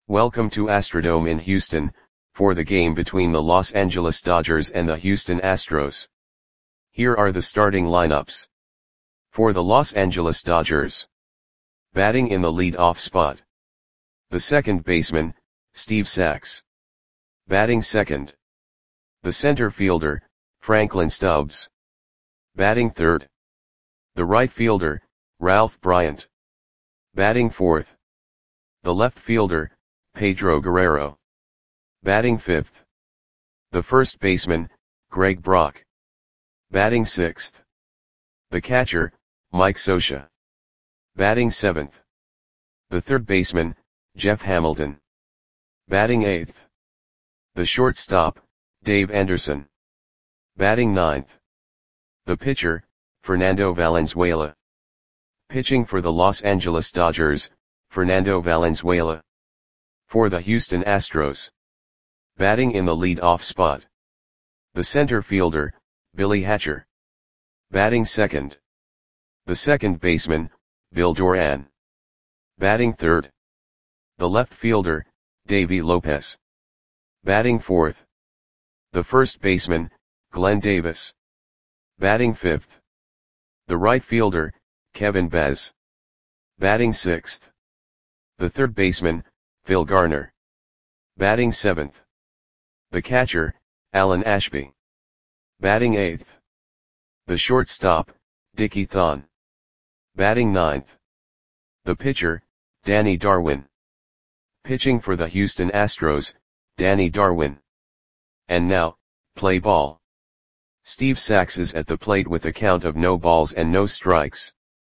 Welcome to Astrodome in Houston, for the game between the Los Angeles Dodgers and the Houston Astros. Here are the starting lineups. For the Los Angeles Dodgers. Batting in the lead-off spot. The second baseman, Steve Sax. Batting second. The center fielder, Franklin Stubbs. Batting third. The right fielder, Ralph Bryant. Batting fourth. The left fielder, Pedro Guerrero. Batting fifth. The first baseman, Greg Brock. Batting sixth. The catcher, Mike Scioscia. Batting seventh. The third baseman, Jeff Hamilton. Batting eighth. The shortstop, Dave Anderson. Batting ninth. The pitcher, Fernando Valenzuela. Pitching for the Los Angeles Dodgers, Fernando Valenzuela. For the Houston Astros. Batting in the lead-off spot. The center fielder, Billy Hatcher. Batting second. The second baseman, Bill Doran. Batting third. The left fielder, Davey Lopez. Batting fourth. The first baseman, Glenn Davis. Batting fifth. The right fielder, Kevin Bez. Batting sixth. The third baseman, Phil Garner. Batting seventh. The catcher, Alan Ashby. Batting eighth. The shortstop, Dickie Thon. Batting ninth. The pitcher, Danny Darwin. Pitching for the Houston Astros, Danny Darwin. And now, play ball. Steve Sax is at the plate with a count of no balls and no strikes.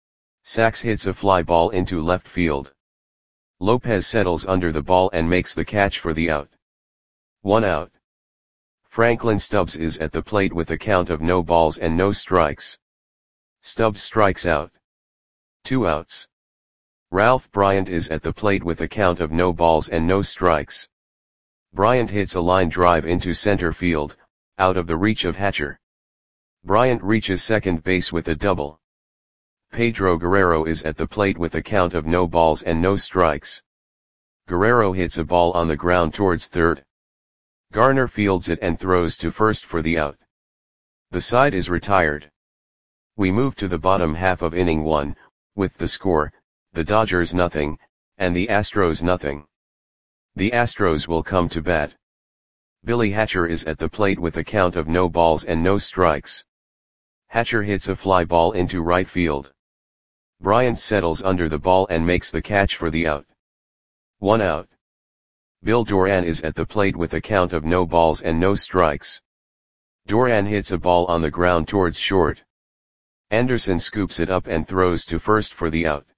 Sax hits a fly ball into left field. Lopez settles under the ball and makes the catch for the out. 1 out. Franklin Stubbs is at the plate with a count of no balls and no strikes. Stubbs strikes out. 2 outs. Ralph Bryant is at the plate with a count of no balls and no strikes. Bryant hits a line drive into center field, out of the reach of Hatcher. Bryant reaches second base with a double. Pedro Guerrero is at the plate with a count of no balls and no strikes. Guerrero hits a ball on the ground towards third. Garner fields it and throws to first for the out. The side is retired. We move to the bottom half of inning 1, with the score, the Dodgers nothing, and the Astros nothing. The Astros will come to bat. Billy Hatcher is at the plate with a count of no balls and no strikes. Hatcher hits a fly ball into right field. Bryant settles under the ball and makes the catch for the out. 1 out. Bill Doran is at the plate with a count of no balls and no strikes. Doran hits a ball on the ground towards short. Anderson scoops it up and throws to first for the out.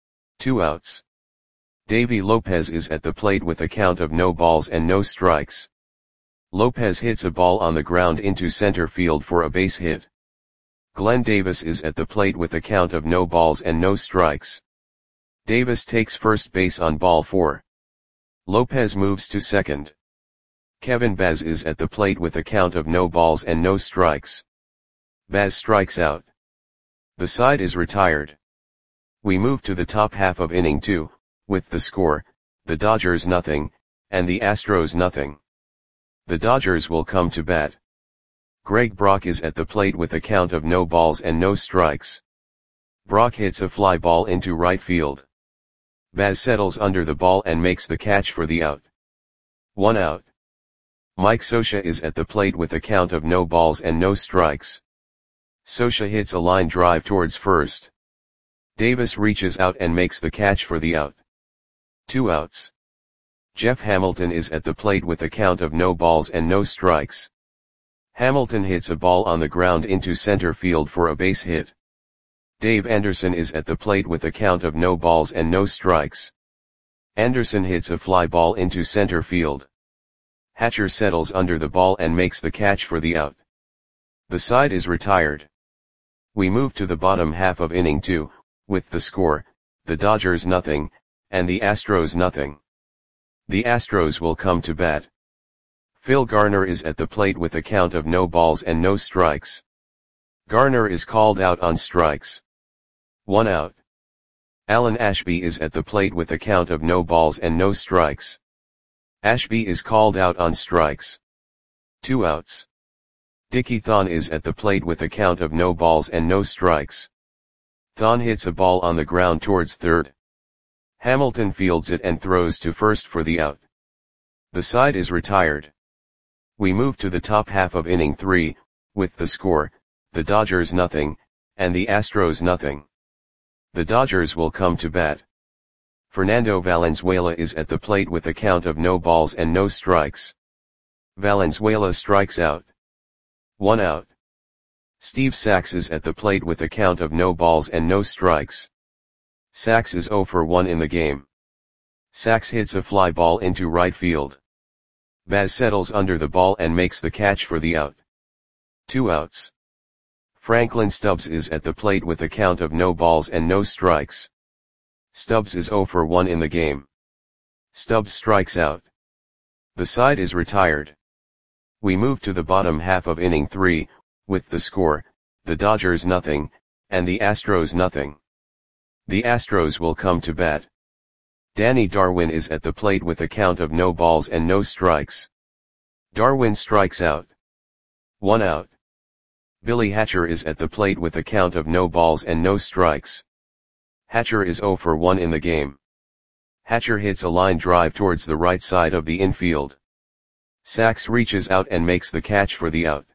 2 outs. Davey Lopez is at the plate with a count of no balls and no strikes. Lopez hits a ball on the ground into center field for a base hit. Glenn Davis is at the plate with a count of no balls and no strikes. Davis takes first base on ball 4. Lopez moves to second. Kevin Bez is at the plate with a count of no balls and no strikes. Bez strikes out. The side is retired. We move to the top half of inning 2, with the score, the Dodgers nothing, and the Astros nothing. The Dodgers will come to bat. Greg Brock is at the plate with a count of no balls and no strikes. Brock hits a fly ball into right field. Baz settles under the ball and makes the catch for the out. 1 out. Mike Scioscia is at the plate with a count of no balls and no strikes. Scioscia hits a line drive towards first. Davis reaches out and makes the catch for the out. 2 outs. Jeff Hamilton is at the plate with a count of no balls and no strikes. Hamilton hits a ball on the ground into center field for a base hit. Dave Anderson is at the plate with a count of no balls and no strikes. Anderson hits a fly ball into center field. Hatcher settles under the ball and makes the catch for the out. The side is retired. We move to the bottom half of inning 2, with the score, the Dodgers nothing, and the Astros nothing. The Astros will come to bat. Phil Garner is at the plate with a count of no balls and no strikes. Garner is called out on strikes. 1 out. Alan Ashby is at the plate with a count of no balls and no strikes. Ashby is called out on strikes. 2 outs. Dickie Thon is at the plate with a count of no balls and no strikes. Thon hits a ball on the ground towards third. Hamilton fields it and throws to first for the out. The side is retired. We move to the top half of inning 3, with the score, the Dodgers nothing, and the Astros nothing. The Dodgers will come to bat. Fernando Valenzuela is at the plate with a count of no balls and no strikes. Valenzuela strikes out. 1 out. Steve Sax is at the plate with a count of no balls and no strikes. Sax is 0 for 1 in the game. Sax hits a fly ball into right field. Baz settles under the ball and makes the catch for the out. 2 outs. Franklin Stubbs is at the plate with a count of no balls and no strikes. Stubbs is 0 for 1 in the game. Stubbs strikes out. The side is retired. We move to the bottom half of inning 3, with the score, the Dodgers nothing, and the Astros nothing. The Astros will come to bat. Danny Darwin is at the plate with a count of no balls and no strikes. Darwin strikes out. 1 out. Billy Hatcher is at the plate with a count of no balls and no strikes. Hatcher is 0 for 1 in the game. Hatcher hits a line drive towards the right side of the infield. Sax reaches out and makes the catch for the out.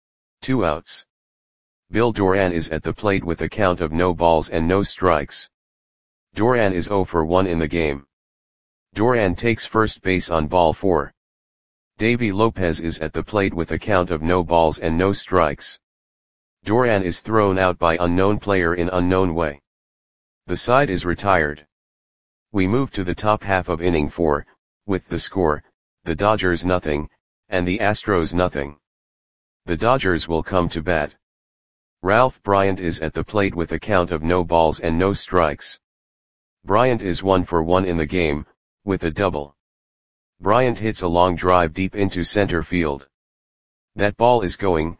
2 outs. Bill Doran is at the plate with a count of no balls and no strikes. Doran is 0 for 1 in the game. Doran takes first base on ball 4. Davy Lopez is at the plate with a count of no balls and no strikes. Doran is thrown out by unknown player in unknown way. The side is retired. We move to the top half of inning 4, with the score, the Dodgers nothing, and the Astros nothing. The Dodgers will come to bat. Ralph Bryant is at the plate with a count of no balls and no strikes. Bryant is 1 for 1 in the game, with a double. Bryant hits a long drive deep into center field. That ball is going,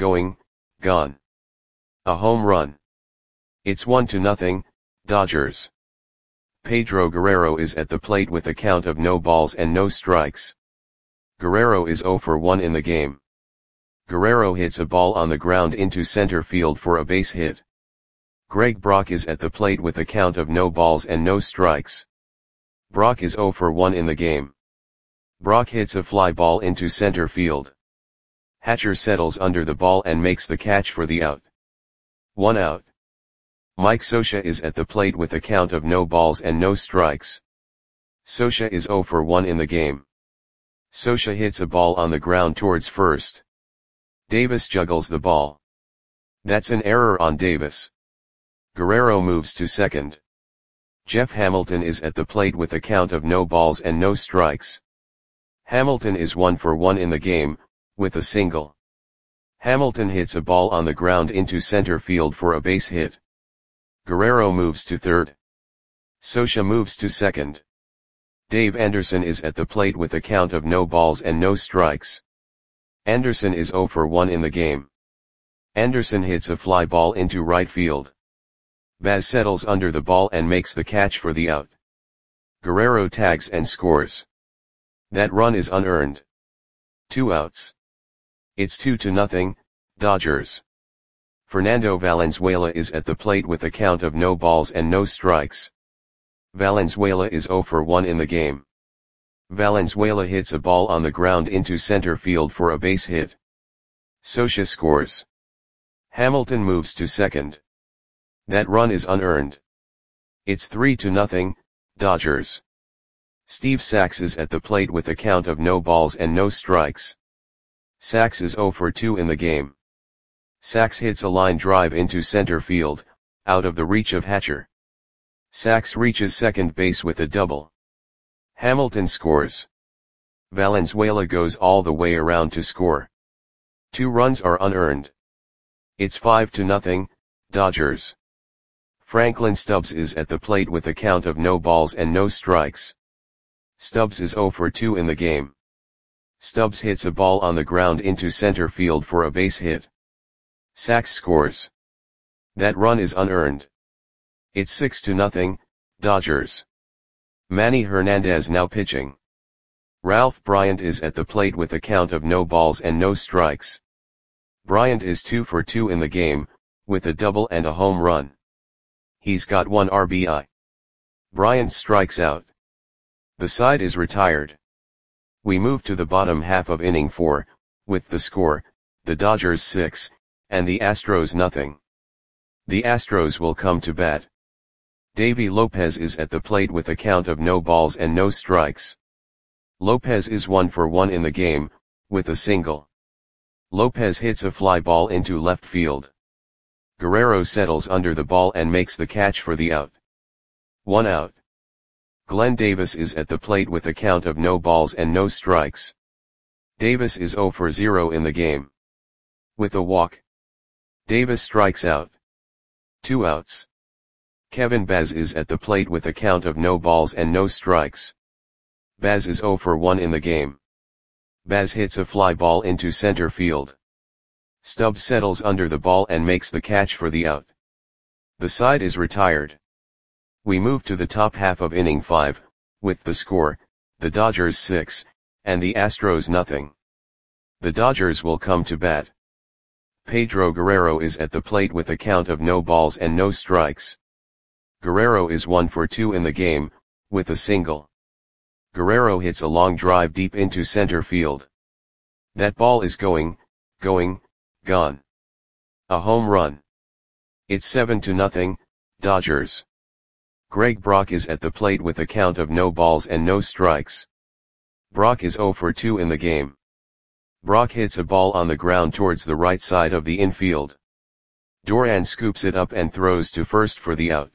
gone. A home run. It's 1-0, Dodgers. Pedro Guerrero is at the plate with a count of no balls and no strikes. Guerrero is 0 for 1 in the game. Guerrero hits a ball on the ground into center field for a base hit. Greg Brock is at the plate with a count of no balls and no strikes. Brock is 0 for 1 in the game. Brock hits a fly ball into center field. Hatcher settles under the ball and makes the catch for the out. 1 out. Mike Scioscia is at the plate with a count of no balls and no strikes. Scioscia is 0 for 1 in the game. Scioscia hits a ball on the ground towards first. Davis juggles the ball. That's an error on Davis. Guerrero moves to second. Jeff Hamilton is at the plate with a count of no balls and no strikes. Hamilton is 1 for 1 in the game, with a single. Hamilton hits a ball on the ground into center field for a base hit. Guerrero moves to third. Scioscia moves to second. Dave Anderson is at the plate with a count of no balls and no strikes. Anderson is 0 for 1 in the game. Anderson hits a fly ball into right field. Baz settles under the ball and makes the catch for the out. Guerrero tags and scores. That run is unearned. 2 outs. It's 2-0, Dodgers. Fernando Valenzuela is at the plate with a count of no balls and no strikes. Valenzuela is 0 for 1 in the game. Valenzuela hits a ball on the ground into center field for a base hit. Scioscia scores. Hamilton moves to second. That run is unearned. It's 3-0, Dodgers. Steve Sax is at the plate with a count of no balls and no strikes. Sax is 0 for 2 in the game. Sax hits a line drive into center field, out of the reach of Hatcher. Sax reaches second base with a double. Hamilton scores. Valenzuela goes all the way around to score. 2 runs are unearned. It's 5-0, Dodgers. Franklin Stubbs is at the plate with a count of no balls and no strikes. Stubbs is 0 for 2 in the game. Stubbs hits a ball on the ground into center field for a base hit. Sax scores. That run is unearned. It's 6-0, Dodgers. Manny Hernandez now pitching. Ralph Bryant is at the plate with a count of no balls and no strikes. Bryant is 2 for 2 in the game, with a double and a home run. He's got 1 RBI. Bryant strikes out. The side is retired. We move to the bottom half of inning 4, with the score, the Dodgers 6, and the Astros nothing. The Astros will come to bat. Davy Lopez is at the plate with a count of no balls and no strikes. Lopez is 1 for 1 in the game, with a single. Lopez hits a fly ball into left field. Guerrero settles under the ball and makes the catch for the out. 1 out. Glenn Davis is at the plate with a count of no balls and no strikes. Davis is 0 for 0 in the game. With a walk, Davis strikes out. 2 outs. Kevin Baz is at the plate with a count of no balls and no strikes. Baz is 0 for 1 in the game. Baz hits a fly ball into center field. Stubbs settles under the ball and makes the catch for the out. The side is retired. We move to the top half of inning 5, with the score, the Dodgers 6, and the Astros nothing. The Dodgers will come to bat. Pedro Guerrero is at the plate with a count of no balls and no strikes. Guerrero is 1 for 2 in the game, with a single. Guerrero hits a long drive deep into center field. That ball is gone. A home run. It's 7-0, Dodgers. Greg Brock is at the plate with a count of no balls and no strikes. Brock is 0 for 2 in the game. Brock hits a ball on the ground towards the right side of the infield. Duran scoops it up and throws to first for the out.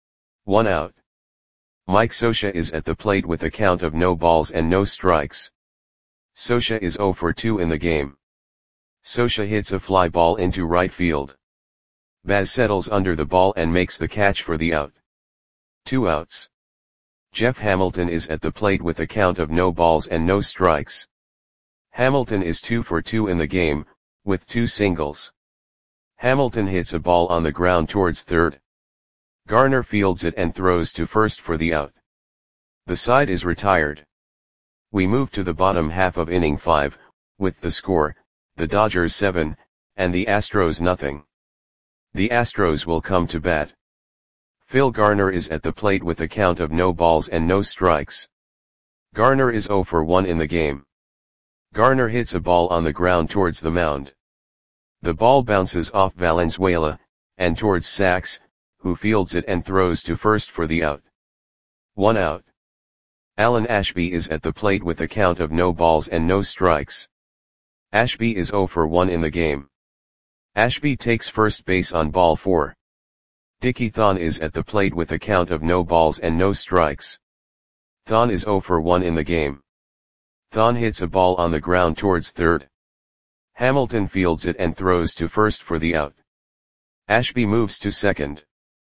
1 out. Mike Scioscia is at the plate with a count of no balls and no strikes. Scioscia is 0 for 2 in the game. Scioscia hits a fly ball into right field. Baz settles under the ball and makes the catch for the out. 2 outs. Jeff Hamilton is at the plate with a count of no balls and no strikes. Hamilton is 2 for 2 in the game, with 2 singles. Hamilton hits a ball on the ground towards third. Garner fields it and throws to first for the out. The side is retired. We move to the bottom half of inning 5, with the score, the Dodgers 7, and the Astros nothing. The Astros will come to bat. Phil Garner is at the plate with a count of no balls and no strikes. Garner is 0 for 1 in the game. Garner hits a ball on the ground towards the mound. The ball bounces off Valenzuela, and towards Sachs, who fields it and throws to first for the out. 1 out. Alan Ashby is at the plate with a count of no balls and no strikes. Ashby is 0 for 1 in the game. Ashby takes first base on ball 4. Dickie Thon is at the plate with a count of no balls and no strikes. Thon is 0 for 1 in the game. Thon hits a ball on the ground towards third. Hamilton fields it and throws to first for the out. Ashby moves to second.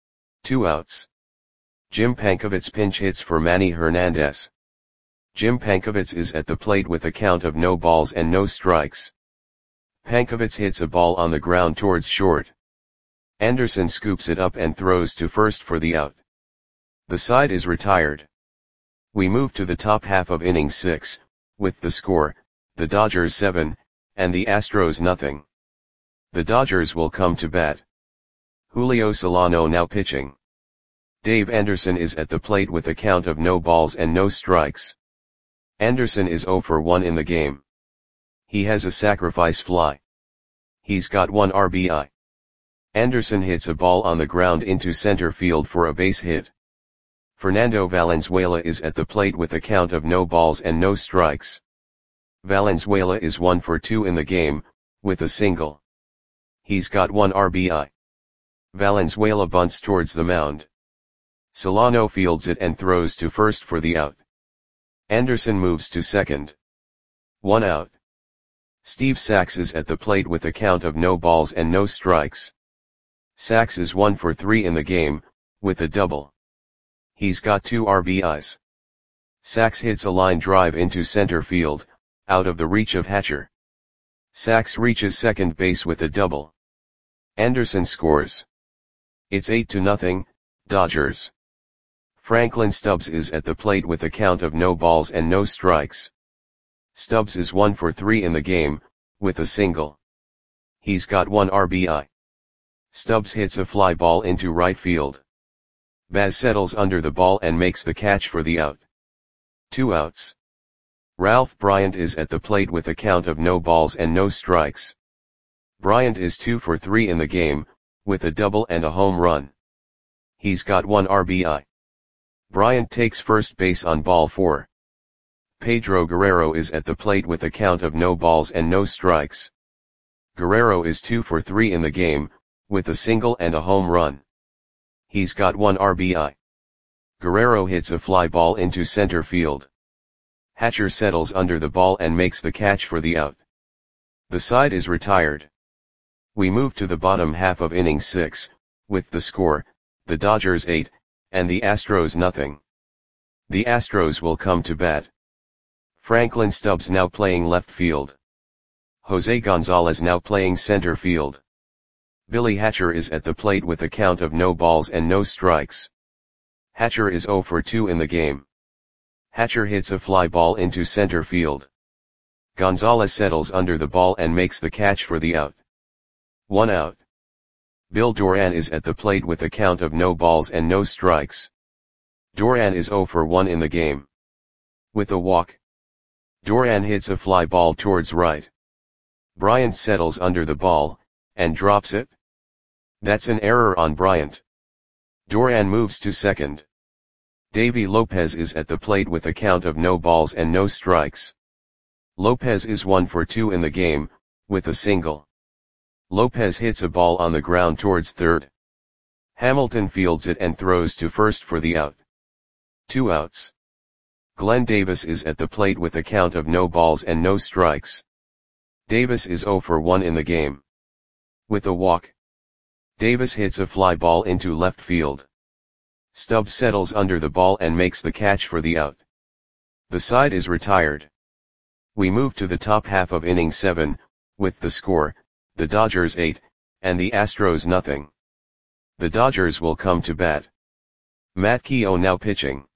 2 outs. Jim Pankovits pinch hits for Manny Hernandez. Jim Pankovits is at the plate with a count of no balls and no strikes. Pankovits hits a ball on the ground towards short. Anderson scoops it up and throws to first for the out. The side is retired. We move to the top half of inning 6, with the score, the Dodgers 7, and the Astros nothing. The Dodgers will come to bat. Julio Solano now pitching. Dave Anderson is at the plate with a count of no balls and no strikes. Anderson is 0 for 1 in the game. He has a sacrifice fly. He's got 1 RBI. Anderson hits a ball on the ground into center field for a base hit. Fernando Valenzuela is at the plate with a count of no balls and no strikes. Valenzuela is 1 for 2 in the game, with a single. He's got 1 RBI. Valenzuela bunts towards the mound. Solano fields it and throws to first for the out. Anderson moves to second. 1 out. Steve Sachs is at the plate with a count of no balls and no strikes. Sachs is 1 for 3 in the game, with a double. He's got 2 RBIs. Sachs hits a line drive into center field, out of the reach of Hatcher. Sachs reaches second base with a double. Anderson scores. It's 8-0, Dodgers. Franklin Stubbs is at the plate with a count of no balls and no strikes. Stubbs is 1 for 3 in the game, with a single. He's got 1 RBI. Stubbs hits a fly ball into right field. Baz settles under the ball and makes the catch for the out. 2 outs. Ralph Bryant is at the plate with a count of no balls and no strikes. Bryant is 2 for 3 in the game, with a double and a home run. He's got 1 RBI. Bryant takes first base on ball 4. Pedro Guerrero is at the plate with a count of no balls and no strikes. Guerrero is 2 for 3 in the game, with a single and a home run. He's got 1 RBI. Guerrero hits a fly ball into center field. Hatcher settles under the ball and makes the catch for the out. The side is retired. We move to the bottom half of inning 6, with the score, the Dodgers 8, and the Astros nothing. The Astros will come to bat. Franklin Stubbs now playing left field. Jose Gonzalez now playing center field. Billy Hatcher is at the plate with a count of no balls and no strikes. Hatcher is 0 for 2 in the game. Hatcher hits a fly ball into center field. Gonzalez settles under the ball and makes the catch for the out. 1 out. Bill Doran is at the plate with a count of no balls and no strikes. Doran is 0 for 1 in the game. With a walk. Doran hits a fly ball towards right. Bryant settles under the ball, and drops it. That's an error on Bryant. Doran moves to second. Davy Lopez is at the plate with a count of no balls and no strikes. Lopez is 1 for 2 in the game, with a single. Lopez hits a ball on the ground towards third. Hamilton fields it and throws to first for the out. 2 outs. Glenn Davis is at the plate with a count of no balls and no strikes. Davis is 0 for 1 in the game. With a walk. Davis hits a fly ball into left field. Stubbs settles under the ball and makes the catch for the out. The side is retired. We move to the top half of inning 7, with the score, the Dodgers 8, and the Astros nothing. The Dodgers will come to bat. Matt Keough now pitching.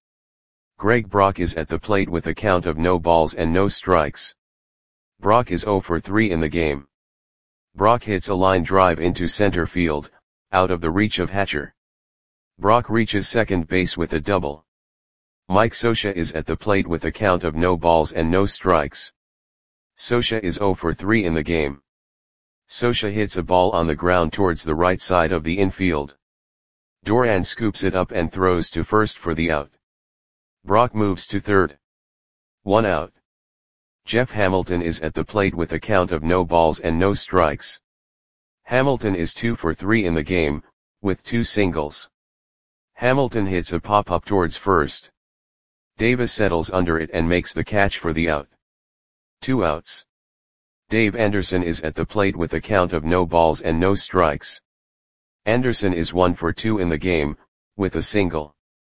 Greg Brock is at the plate with a count of no balls and no strikes. Brock is 0 for 3 in the game. Brock hits a line drive into center field, out of the reach of Hatcher. Brock reaches second base with a double. Mike Scioscia is at the plate with a count of no balls and no strikes. Scioscia is 0 for 3 in the game. Scioscia hits a ball on the ground towards the right side of the infield. Doran scoops it up and throws to first for the out. Brock moves to third. 1 out. Jeff Hamilton is at the plate with a count of no balls and no strikes. Hamilton is 2 for 3 in the game, with 2 singles. Hamilton hits a pop-up towards first. Davis settles under it and makes the catch for the out. 2 outs. Dave Anderson is at the plate with a count of no balls and no strikes. Anderson is 1 for 2 in the game, with a single.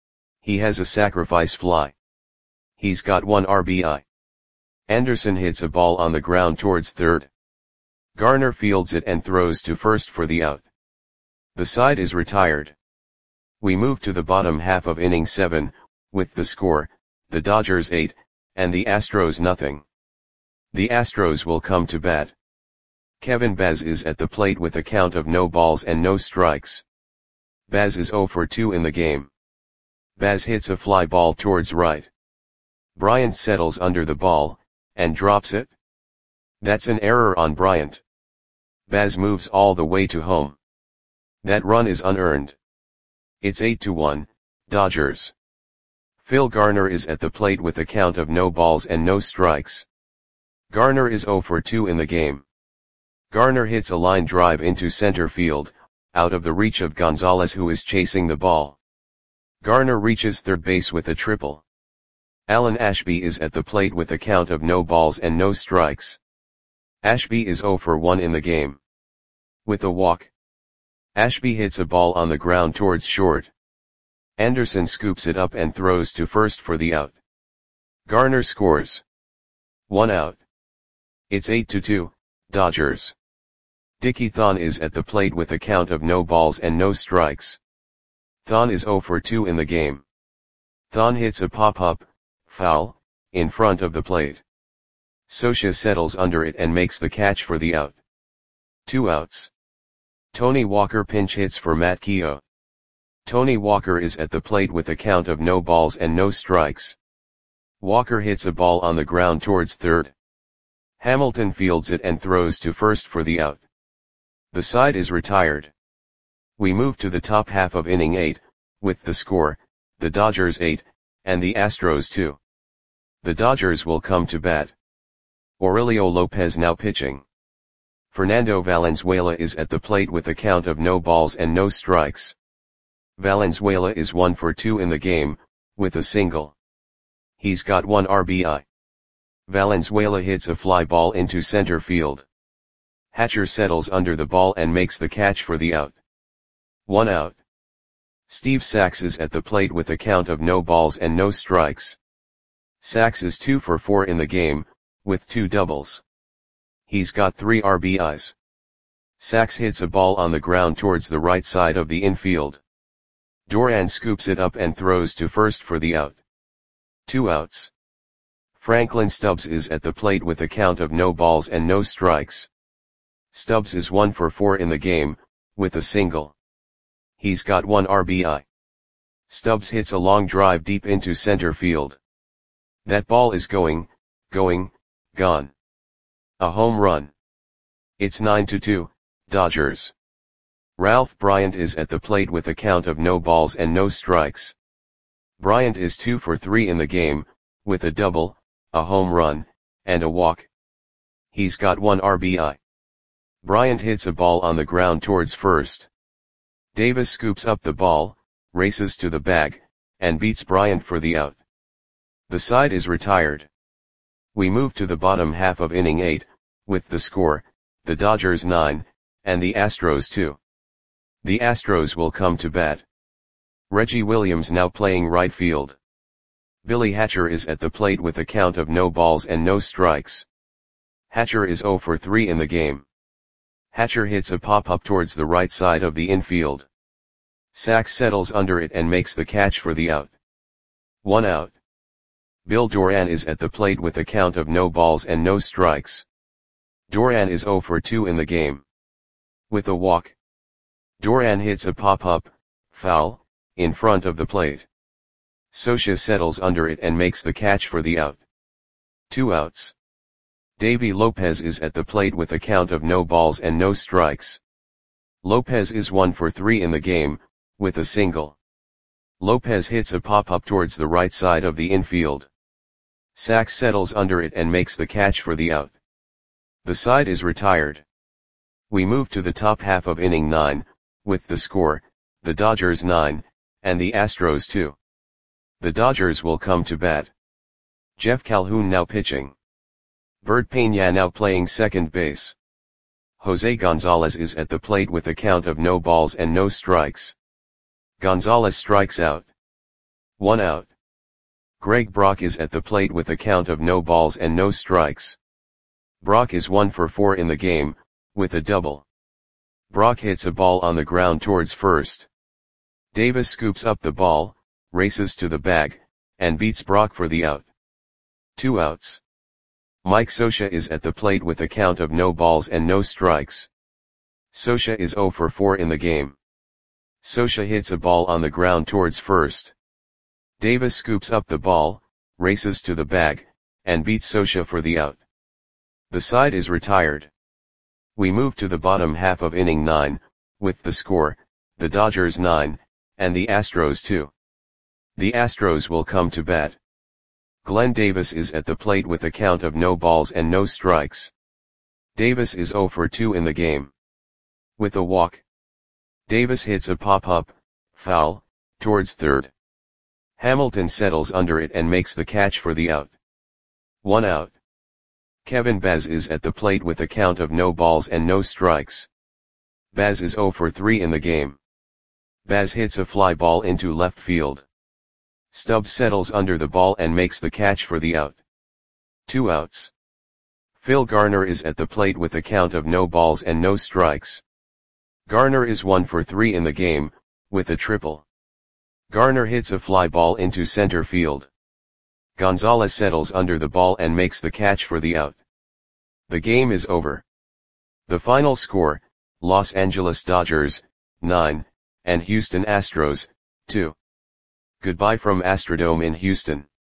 He has a sacrifice fly. He's got 1 RBI. Anderson hits a ball on the ground towards third. Garner fields it and throws to first for the out. The side is retired. We move to the bottom half of inning 7, with the score, the Dodgers 8, and the Astros nothing. The Astros will come to bat. Kevin Baz is at the plate with a count of no balls and no strikes. Baz is 0 for 2 in the game. Baz hits a fly ball towards right. Bryant settles under the ball, and drops it. That's an error on Bryant. Baz moves all the way to home. That run is unearned. It's 8-1, Dodgers. Phil Garner is at the plate with a count of no balls and no strikes. Garner is 0 for 2 in the game. Garner hits a line drive into center field, out of the reach of Gonzalez who is chasing the ball. Garner reaches third base with a triple. Alan Ashby is at the plate with a count of no balls and no strikes. Ashby is 0 for 1 in the game. With a walk. Ashby hits a ball on the ground towards short. Anderson scoops it up and throws to first for the out. Garner scores. 1 out. It's 8-2, Dodgers. Dickie Thon is at the plate with a count of no balls and no strikes. Thon is 0 for 2 in the game. Thon hits a pop-up, foul, in front of the plate. Scioscia settles under it and makes the catch for the out. 2 outs. Tony Walker pinch hits for Matt Keogh. Tony Walker is at the plate with a count of no balls and no strikes. Walker hits a ball on the ground towards third. Hamilton fields it and throws to first for the out. The side is retired. We move to the top half of inning 8, with the score, the Dodgers 8, and the Astros 2. The Dodgers will come to bat. Aurelio Lopez now pitching. Fernando Valenzuela is at the plate with a count of no balls and no strikes. Valenzuela is 1 for 2 in the game, with a single. He's got 1 RBI. Valenzuela hits a fly ball into center field. Hatcher settles under the ball and makes the catch for the out. 1 out. Steve Sax is at the plate with a count of no balls and no strikes. Sax is 2 for 4 in the game, with 2 doubles. He's got 3 RBIs. Sax hits a ball on the ground towards the right side of the infield. Duran scoops it up and throws to first for the out. 2 outs. Franklin Stubbs is at the plate with a count of no balls and no strikes. Stubbs is 1 for 4 in the game, with a single. He's got 1 RBI. Stubbs hits a long drive deep into center field. That ball is gone. A home run. It's 9-2, Dodgers. Ralph Bryant is at the plate with a count of no balls and no strikes. Bryant is 2 for 3 in the game, with a double, a home run, and a walk. He's got 1 RBI. Bryant hits a ball on the ground towards first. Davis scoops up the ball, races to the bag, and beats Bryant for the out. The side is retired. We move to the bottom half of inning 8, with the score, the Dodgers 9, and the Astros 2. The Astros will come to bat. Reggie Williams now playing right field. Billy Hatcher is at the plate with a count of no balls and no strikes. Hatcher is 0 for 3 in the game. Hatcher hits a pop-up towards the right side of the infield. Sax settles under it and makes the catch for the out. 1 out. Bill Duran is at the plate with a count of no balls and no strikes. Duran is 0 for 2 in the game. With a walk. Duran hits a pop-up, foul, in front of the plate. Scioscia settles under it and makes the catch for the out. 2 outs. Davy Lopez is at the plate with a count of no balls and no strikes. Lopez is 1 for 3 in the game, with a single. Lopez hits a pop-up towards the right side of the infield. Sax settles under it and makes the catch for the out. The side is retired. We move to the top half of inning 9, with the score, the Dodgers 9, and the Astros 2. The Dodgers will come to bat. Jeff Calhoun now pitching. Bert Peña now playing second base. Jose Gonzalez is at the plate with a count of no balls and no strikes. Gonzalez strikes out. 1 out. Greg Brock is at the plate with a count of no balls and no strikes. Brock is 1 for 4 in the game, with a double. Brock hits a ball on the ground towards first. Davis scoops up the ball, races to the bag, and beats Brock for the out. 2 outs. Mike Scioscia is at the plate with a count of no balls and no strikes. Scioscia is 0 for 4 in the game. Scioscia hits a ball on the ground towards first. Davis scoops up the ball, races to the bag, and beats Scioscia for the out. The side is retired. We move to the bottom half of inning 9, with the score, the Dodgers 9, and the Astros 2. The Astros will come to bat. Glenn Davis is at the plate with a count of no balls and no strikes. Davis is 0 for 2 in the game. With a walk. Davis hits a pop-up, foul, towards third. Hamilton settles under it and makes the catch for the out. 1 out. Kevin Baz is at the plate with a count of no balls and no strikes. Baz is 0 for 3 in the game. Baz hits a fly ball into left field. Stubbs settles under the ball and makes the catch for the out. 2 outs. Phil Garner is at the plate with a count of no balls and no strikes. Garner is 1 for 3 in the game, with a triple. Garner hits a fly ball into center field. Gonzalez settles under the ball and makes the catch for the out. The game is over. The final score, Los Angeles Dodgers, 9, and Houston Astros, 2. Goodbye from Astrodome in Houston.